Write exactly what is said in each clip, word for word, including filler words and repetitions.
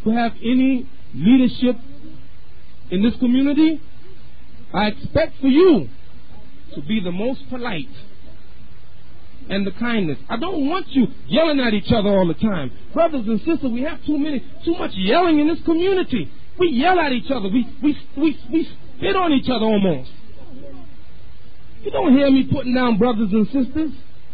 to have any leadership in this community, I expect for you to be the most polite and the kindness. I don't want you yelling at each other all the time. Brothers and sisters, we have too many, too much yelling in this community. We yell at each other. We, we, we, we spit on each other almost. You don't hear me putting down brothers and sisters.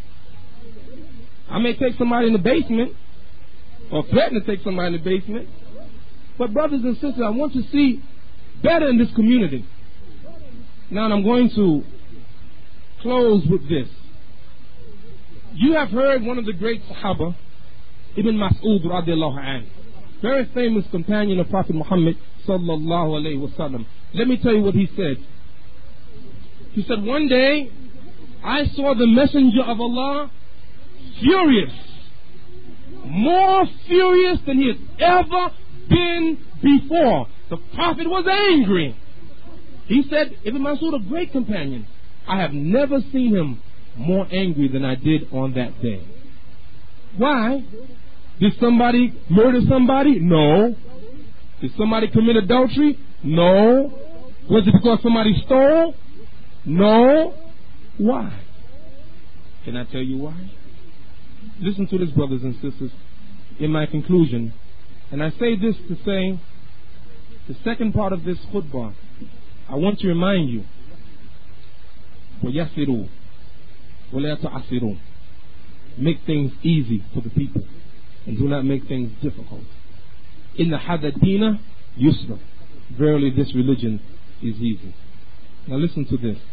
I may take somebody in the basement or threaten to take somebody in the basement. But brothers and sisters, I want to see better in this community. Now I'm going to close with this. You have heard one of the great Sahaba, Ibn Mas'ud radiallahu anhu, very famous companion of Prophet Muhammad sallallahu alayhi wa sallam. Let me tell you what he said. He said, one day I saw the Messenger of Allah furious, more furious than he had ever been before. The Prophet was angry. He said, Ibn Mas'ud, a great companion, I have never seen him more angry than I did on that day. Why? Did somebody murder somebody? No. Did somebody commit adultery? No. Was it because somebody stole? No. Why? Can I tell you why? Listen to this, brothers and sisters, in my conclusion. And I say this to say, the second part of this khutbah, I want to remind you, وَيَسِرُوا وَلَا تُعَسِرُوا. Make things easy for the people and do not make things difficult. إِنَّ هَذَا الدِّينَ يُسْرًا. Verily this religion is easy. Now listen to this.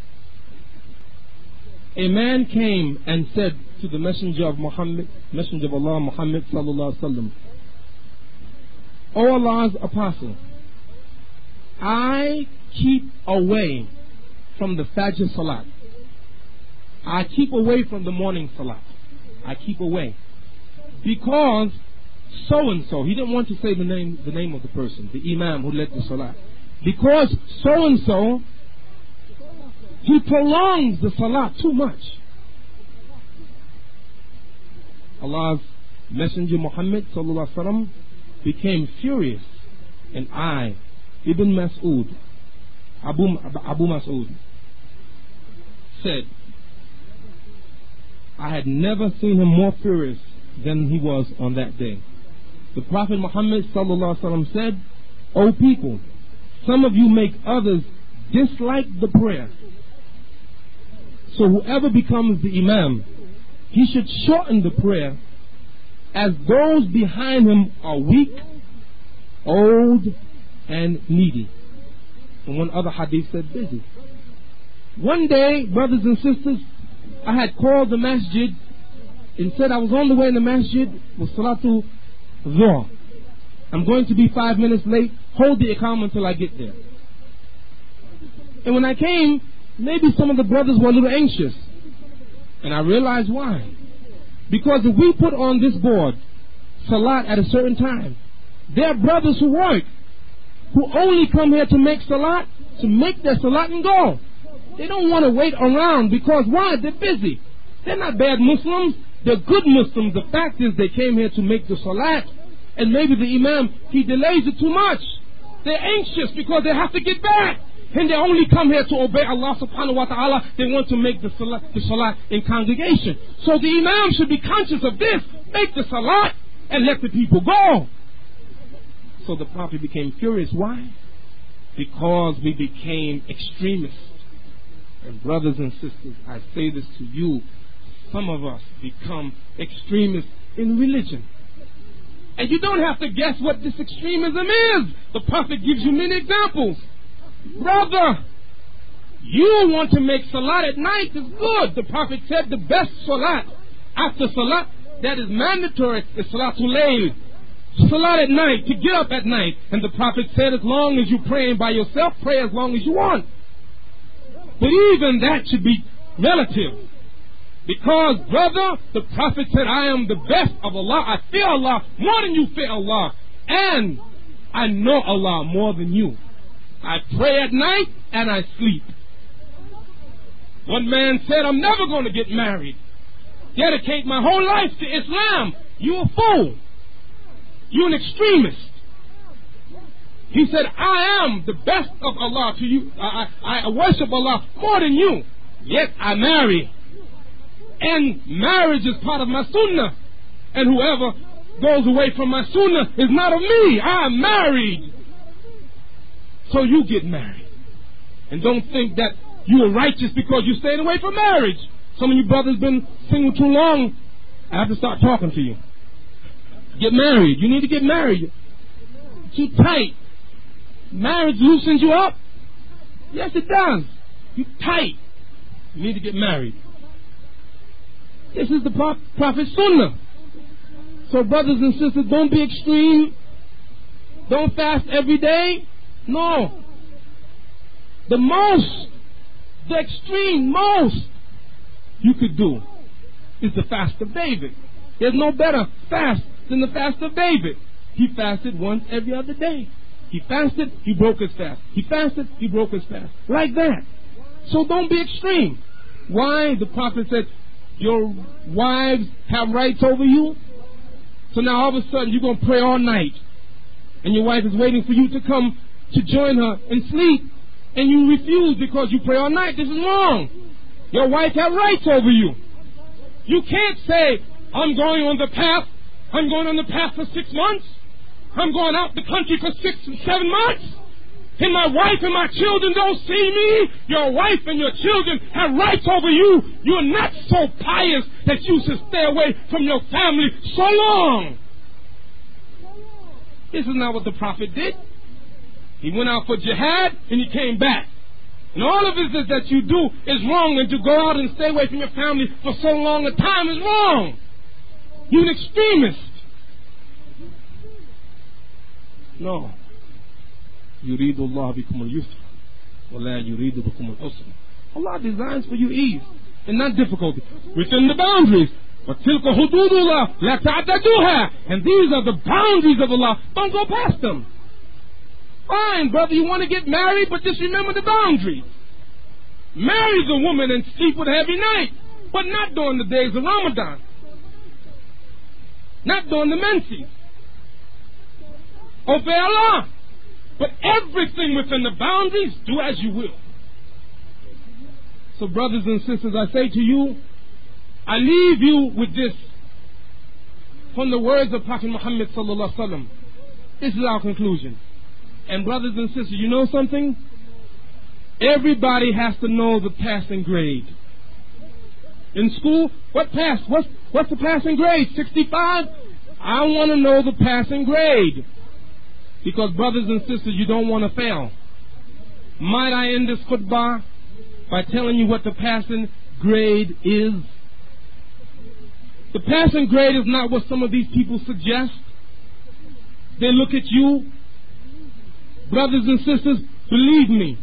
A man came and said to the messenger of Muhammad, messenger of Allah Muhammad sallallahu alaihi wasallam, O Allah's apostle, I keep away from the Fajr Salat. I keep away from the morning Salat. I keep away because so and so. He didn't want to say the name, the name of the person, the Imam who led the Salat. Because so and so, he prolongs the Salat too much. Allah's Messenger Muhammad sallallahu alaihi wasallam became furious, and I, Ibn Mas'ud, Abu, Abu Mas'ud, said, I had never seen him more furious than he was on that day. The Prophet Muhammad sallallahu alaihi wasallam said, O people, some of you make others dislike the prayer. So whoever becomes the Imam, he should shorten the prayer, as those behind him are weak, old, and needy. And one other hadith said busy. One day, brothers and sisters, I had called the masjid and said I was on the way in the masjid with Salatu Dhuhr. I'm going to be five minutes late. Hold the iqamah until I get there. And when I came, maybe some of the brothers were a little anxious. And I realized why. Because if we put on this board Salat at a certain time, there are brothers who work, who only come here to make Salat, to make their Salat and go. They don't want to wait around because why? They're busy. They're not bad Muslims. They're good Muslims. The fact is they came here to make the Salat, and maybe the Imam, he delays it too much. They're anxious because they have to get back. And they only come here to obey Allah subhanahu wa ta'ala. They want to make the salat, the salat in congregation. So the Imam should be conscious of this. Make the salat and let the people go. So the Prophet became furious. Why? Because we became extremists. And brothers and sisters, I say this to you, some of us become extremists in religion. And you don't have to guess what this extremism is. The Prophet gives you many examples. Brother, you want to make salat at night is good. The Prophet said the best salat after salat that is mandatory is salatul layl. Salat at night, to get up at night. And the Prophet said as long as you're praying by yourself, pray as long as you want. But even that should be relative. Because, brother, the Prophet said, I am the best of Allah. I fear Allah more than you fear Allah. And I know Allah more than you. I pray at night and I sleep. One man said, I'm never going to get married. Dedicate my whole life to Islam. You a fool. You're an extremist. He said, I am the best of Allah to you. I, I, I worship Allah more than you. Yet I marry. And marriage is part of my sunnah. And whoever goes away from my sunnah is not of me. I'm married. So you get married. And don't think that you are righteous because you stayed away from marriage. Some of you brothers been single too long. I have to start talking to you. Get married. You need to get married. Too tight. Marriage loosens you up. Yes, it does. You tight. You need to get married. This is the Prophet's sunnah. So brothers and sisters, don't be extreme. Don't fast every day. No. The most, the extreme most you could do is the fast of David. There's no better fast than the fast of David. He fasted once every other day. He fasted, he broke his fast. He fasted, he broke his fast. Like that. So don't be extreme. Why? The prophet said, your wives have rights over you. So now all of a sudden you're going to pray all night. And your wife is waiting for you to come to join her and sleep. And you refuse because you pray all night. This is wrong. Your wife has rights over you. You can't say, I'm going on the path. I'm going on the path for six months. I'm going out the country for six and seven months. And my wife and my children don't see me. Your wife and your children have rights over you. You're not so pious that you should stay away from your family so long. This is not what the prophet did. He went out for jihad and he came back. And all of this that you do is wrong, and to go out and stay away from your family for so long a time is wrong. You're an extremist. No. يُرِيدُ اللَّهُ بِكُمُ الْيُسْرَ وَلَا يُرِيدُ بِكُمُ الْعُسْرَ. Allah designs for you ease and not difficulty within the boundaries. وَتِلْكَ حُدُودُ اللَّهِ لَا تَعْتَدُوهَا. And these are the boundaries of Allah. Don't go past them. Fine, brother, you want to get married, but just remember the boundaries. Marry the woman and sleep with her every night, but not during the days of Ramadan. Not during the menses. Obey Allah. But everything within the boundaries, do as you will. So brothers and sisters, I say to you, I leave you with this from the words of Prophet Muhammad sallallahu alaihi wasallam. This is our conclusion. And brothers and sisters, you know something? Everybody has to know the passing grade. In school, what pass? What's, what's the passing grade? sixty-five? I want to know the passing grade. Because brothers and sisters, you don't want to fail. Might I end this khutbah by telling you what the passing grade is? The passing grade is not what some of these people suggest. They look at you. Brothers and sisters, believe me,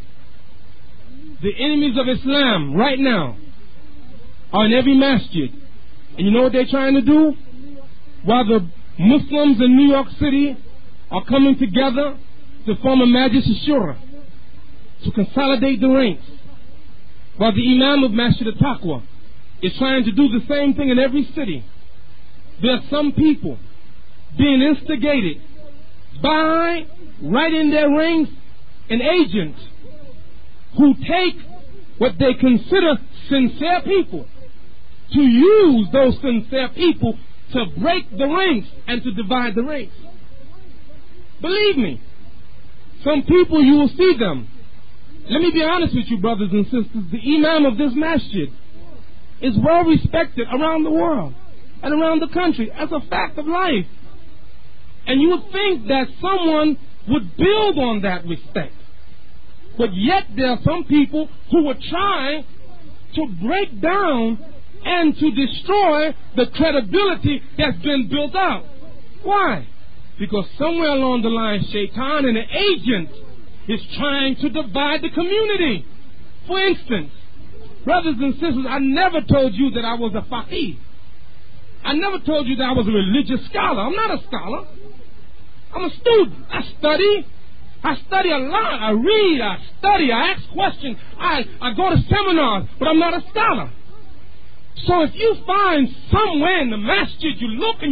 the enemies of Islam right now are in every masjid. And you know what they're trying to do? While the Muslims in New York City are coming together to form a Majlis Shura, to consolidate the ranks, while the Imam of Masjid al-Taqwa is trying to do the same thing in every city, there are some people being instigated by, right in their ranks, an agent who take what they consider sincere people, to use those sincere people to break the ranks and to divide the ranks. Believe me, some people, you will see them. Let me be honest with you, brothers and sisters. The Imam of this masjid is well respected around the world and around the country as a fact of life. And you would think that someone would build on that respect. But yet there are some people who would try to break down and to destroy the credibility that's been built up. Why? Because somewhere along the line, Shaitan and an agent is trying to divide the community. For instance, brothers and sisters, I never told you that I was a faqih. I never told you that I was a religious scholar. I'm not a scholar. I'm a student. I study. I study a lot. I read. I study. I ask questions. I, I go to seminars, but I'm not a scholar. So if you find somewhere in the masjid, you look and you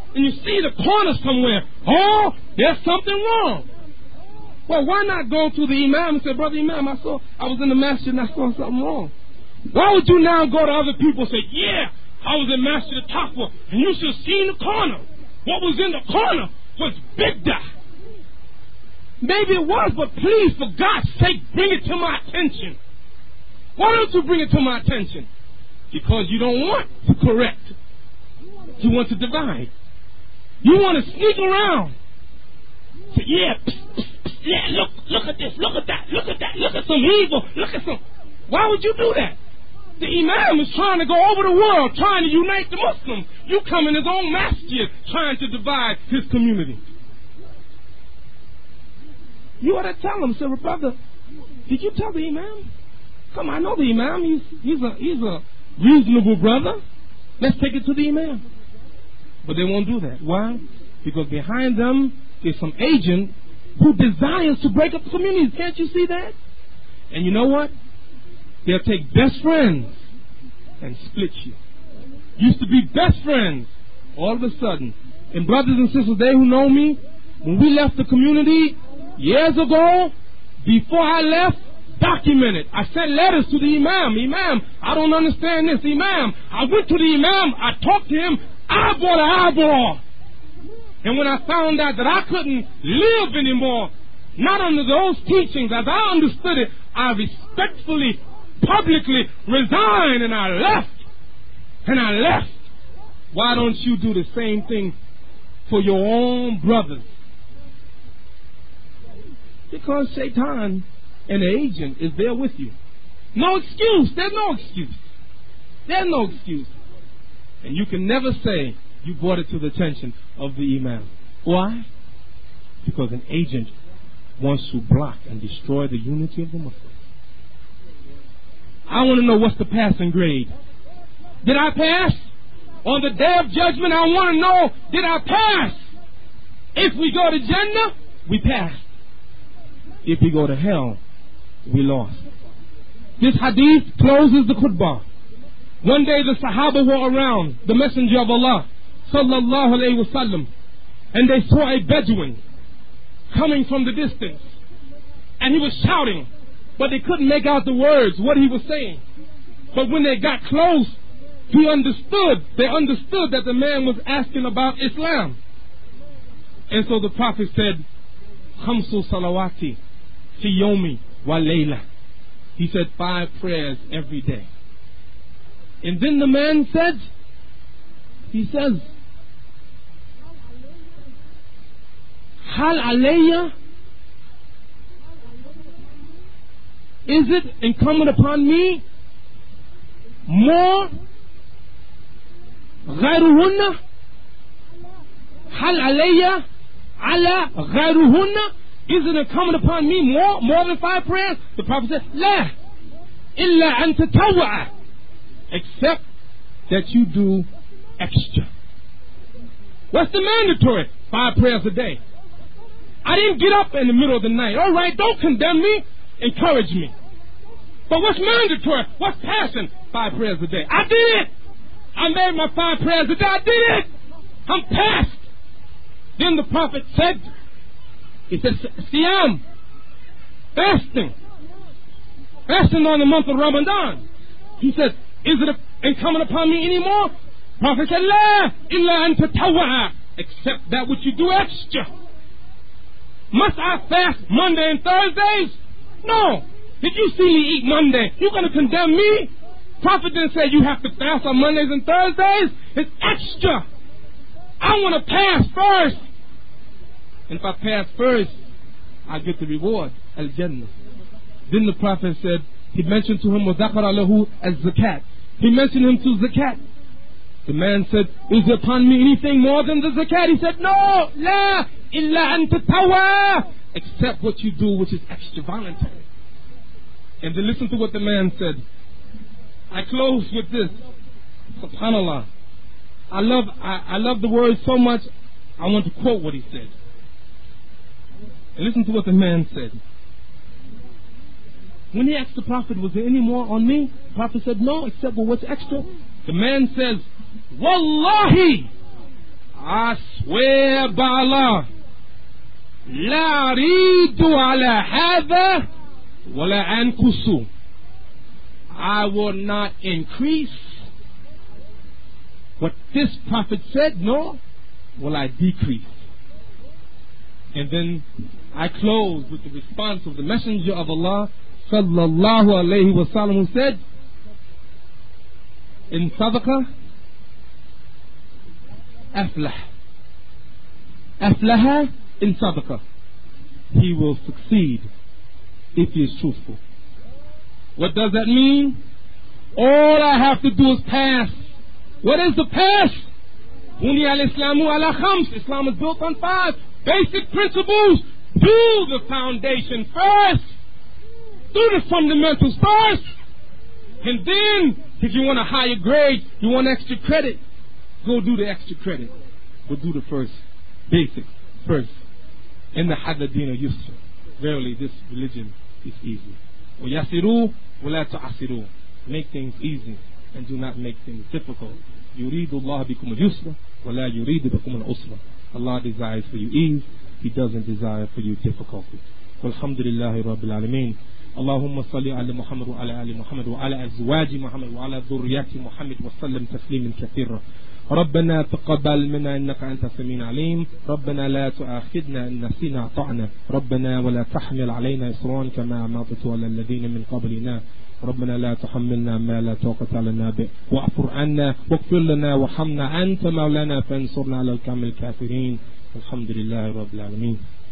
and you see the corner somewhere, oh, there's something wrong. Well, why not go to the Imam and say, Brother Imam, I saw, I was in the masjid and I saw something wrong. Why would you now go to other people and say, yeah, I was in Masjid al-Taqwa, and you should have seen the corner. What was in the corner was bid'ah. Maybe it was, but please, for God's sake, bring it to my attention. Why don't you bring it to my attention? Because you don't want to correct. You want to divide. You want to sneak around. Say, yeah, psst, psst, psst, yeah, look, look at this, look at that, look at that, look at some evil, look at some... Why would you do that? The Imam is trying to go over the world, trying to unite the Muslims. You come in his own masjid, trying to divide his community. You ought to tell him, say, brother, did you tell the Imam? Come on, I know the Imam. He's, he's, a, he's a reasonable brother. Let's take it to the Imam. But they won't do that. Why? Because behind them is some agent who desires to break up the communities. Can't you see that? And you know what? They'll take best friends and split you. Used to be best friends. All of a sudden. And brothers and sisters, they who know me, when we left the community years ago, before I left, documented. I sent letters to the Imam. Imam, I don't understand this. Imam, I went to the Imam. I talked to him eyeball to eyeball. And when I found out that I couldn't live anymore, not under those teachings as I understood it, I respectfully, publicly resigned and I left. And I left. Why don't you do the same thing for your own brothers? Because Shaitan, an agent, is there with you. No excuse. There's no excuse. There's no excuse. And you can never say you brought it to the attention of the Imam. Why? Because an agent wants to block and destroy the unity of the Muslims. I want to know what's the passing grade. Did I pass? On the day of judgment, I want to know, did I pass? If we go to Jannah, we passed. If we go to hell, we lost. This hadith closes the khutbah. One day the Sahaba were around the Messenger of Allah, sallallahu alayhi wa sallam, and they saw a Bedouin coming from the distance. And he was shouting, but they couldn't make out the words, what he was saying. But when they got close, he understood, they understood that the man was asking about Islam. And so the Prophet said, Khamsu salawati fi yomi wa layla. He said five prayers every day. And then the man said, he says, Hal alayya, is it incumbent upon me more غيرهن هل علي على غيرهن, is it incumbent upon me more more than five prayers? The Prophet said, لا إلا أن تتوع, except that you do extra. What's the mandatory? Five prayers a day. I didn't get up in the middle of the night. All right, don't condemn me, encourage me. But what's mandatory? What's passing? Five prayers a day. I did it. I made my five prayers a day. I did it. I'm past. Then the Prophet said, he said, Siyam, fasting. Fasting on the month of Ramadan. He said, is it incumbent upon me anymore? Prophet said, La illa an tatawwa'a, except that which you do extra. Must I fast Monday and Thursdays? No. Did you see me eat Monday? You're going to condemn me? Prophet didn't say you have to fast on Mondays and Thursdays. It's extra. I want to pass first. And if I pass first, I get the reward, al-Jannah. Then the Prophet said, he mentioned to him, وَذَكَرَ لَهُ الزَّكَاةِ. He mentioned him to zakat. The man said, is there upon me anything more than the zakat? He said, no, la illa an tatawa, except what you do, which is extra voluntary. And then listen to what the man said. I close with this. SubhanAllah. I love, I, I love the word so much, I want to quote what he said. And listen to what the man said. When he asked the Prophet, was there any more on me? The Prophet said, no, except for what's extra. The man says, Wallahi, I swear by Allah, لا أريد على هذا ولا أنقص. I will not increase what this prophet said, nor will I decrease. And then I close with the response of the Messenger of Allah sallallahu alayhi wa sallam, who said, in sadaqah, aflah. Aflaha in sadaqah. He will succeed if he is truthful. What does that mean? All I have to do is pass. What is the pass? Buni al-Islamu ala khams. Islam is built on five basic principles. Do the foundation first. Do the fundamentals first. And then, if you want a higher grade, you want extra credit, go do the extra credit. But do the first basic first. In the hadadina yusra. Verily, this religion is easy. وَيَسِرُوا وَلَا تُعَسِرُوا. Make things easy and do not make things difficult. يُرِيدُ اللَّهُ بِكُمُ الْيُسْرَ وَلَا يُرِيدُ بِكُمُ الْعُسْرَ. Allah desires for you ease. He doesn't desire for you difficulty. والحمد لله رب العالمين. اللهم صل على محمد وعلى آل محمد وعلى أزواج محمد وعلى ذريات محمد وسلم تسليما كثيرا. ربنا تقبل منا إنك أنت السميع العليم. ربنا لا تؤاخذنا إن نسينا أطعنا. ربنا ولا تحمل علينا إصرا كما عملت على الذين من قبلنا. ربنا لا تحملنا ما لا طاقة لنا به واعف عنا واغفر لنا وارحمنا أنت مولانا فانصرنا على القوم الكافرين. الحمد لله رب العالمين.